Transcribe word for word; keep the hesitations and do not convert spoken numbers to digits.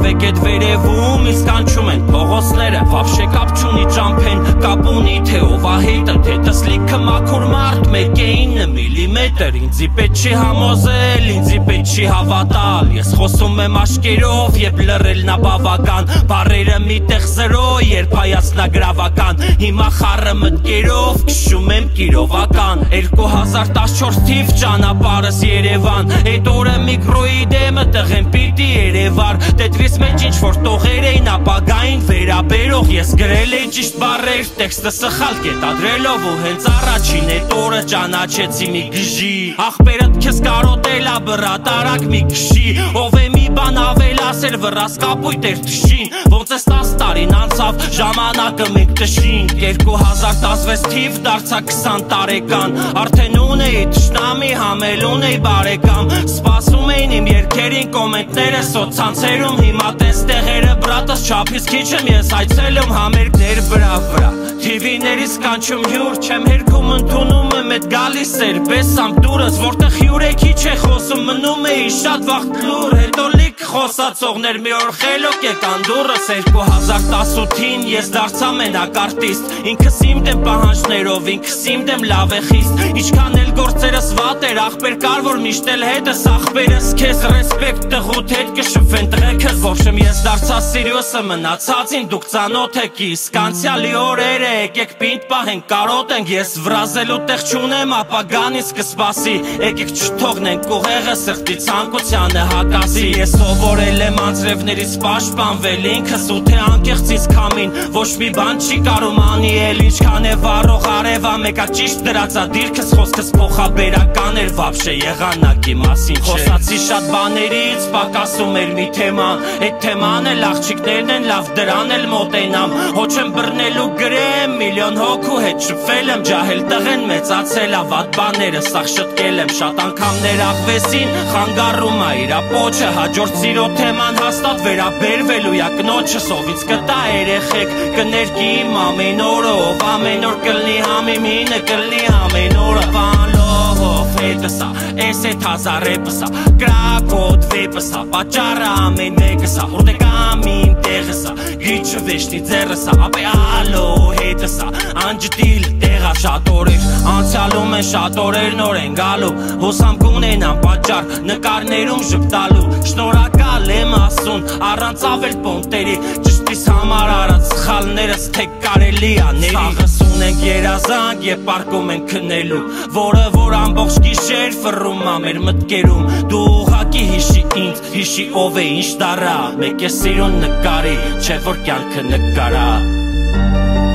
եք էդ վերևում իսկ կանչում են փողոցները Վաբշե կապ չունի ճամփեն կապ ունի թե ով ա հետը թե տսլիքը մաքուր մարդ մեկ է ինը միլիմետր ինձի պետք չի համոզել ինձի պետք չի հավատալ ես խոսում եմ աշկերով երբ լռելն ա բավական բառերը միտեղ զրո երբ հայացնագրավական հիմա խառը մտքերով քշում եմ կիրովական երկու հազար տասնչորս թիվ ճանապարհս Երևան այդ օրը միկրոյի դեմը տղեն պիտի Երևար Տետրիս մեջ ինչ-որ տողեր էին ապագային վերաբերող Ես գրել էի ճիշտ բառեր տեքստը սխալ կետադրելով ու հենց առաջին այդ օրը ճանաչեցի մի գժի Ախպերդ քեզ կարոտել ա բռատ արագ մի քշի Ով է մի բան ավելասեր վրաս կապույտ էր թշին Ոնց ես տասը տարին անցավ ժամանակը մենք տշին Երկու հազար տասնվեց թիվ դարձա քսան տարեկան Արդեն ունեի թշնամի համելուն էի բարեկամ Սպասում էին իմ երգերին կոմենտները սոցցանցերում Հիմա տես տեղերը բրատս չափից քիչ եմ ես այցելում համերգներ վրա վրա Թիվիներից կանչում հյուր չեմ հերքում ընդունում եմ էդ գալիս էր պես ամտուրս Որտեղ հյուրեքի չէ խոսում մնում էի շատ վաղ լուր Հետո լիք խոսացողներ մի օր խելոք եկան դուրս Երկու հազար տասնութին ես դարձա մենակ արտիստ Ինքս իմ դեմ պահանջներով ինքս իմ դեմ լավ է խիստ Ինչքան էլ գործերս վատ էր ախպեր կար որ միշտ էլ հետս ախպերս Քեզ ռեսպեկտ տղուտ հետ կշփվեն տղեքս Ոչմ ես դարձա սիրիոսը մնացածին դուք ծանոթ եք իսկ անցյալի օրերը Եկեք պինդ պահենք կարոտենք ես վրազելու տեղ չունեմ ապագանից կսպասի Եկեք չթողնենք ուղեղը սրտի ցանկությանը հակասի Ես սովորել եմ անձրևներից պաշտպանվել ինքս ու թե անկեղծից քամին Ոչ մի բան չի կարում անի էլ ինչքան է վառող արևա մեկա ճիշտ դրածա դիրքս խոսքս փոխաբերական էր վաբշե եղանակի մասին չէ Խոսացի շատ բաներից պակասում էր մի թեման Այդ թեման էլ աղջիկներն են լավ դրան էլ մոտենամ Հո չեմ բռնելու գրեմ միլիոն հոգու հետ շփվել եմ ջահել տղեն մեծացել ա վատ բաները սաղ շտկել եմ շատ անգամ ներաղվեսին խանգարում ա իրա պոչը հաջորդ սիրո թեման հաստատ վերաբերվելու յա կնոջս ով ինձ կտա երեխեք կներկի իմ ամեն օրը ով ամեն օր կլնի համիմ հինը կլնի ամեն օրը վանլով հետս ա էս էդ հազար էպս ա կրակոտ վեպս ա պատճառը ամեն մեկս ա ուր դեկամ իմ տեղս ա գրիչը վեշնի ձեռս ա ապե ալո հետս ա անջտիլ տեղա շատ օրեր անցյալում են շատ օրեր նոր են գալու հոսամ կունենամ պատճառ նկարներում ժպտալու շնորհակալ եմ ասուն առանց ավել պոնտերի ճշտիս համար արած սխալներս թե կարելի ա ների Սաղս ունենք երազանք և պարկում ենք քնելու որը որ ամբողջ գիշեր ֆռում ա մեր մտքերում դու ուղղակի հիշի ինձ հիշի ով է ինչ տարա մեկ է սիրուն նկարի չէ որ կյանքը նկարա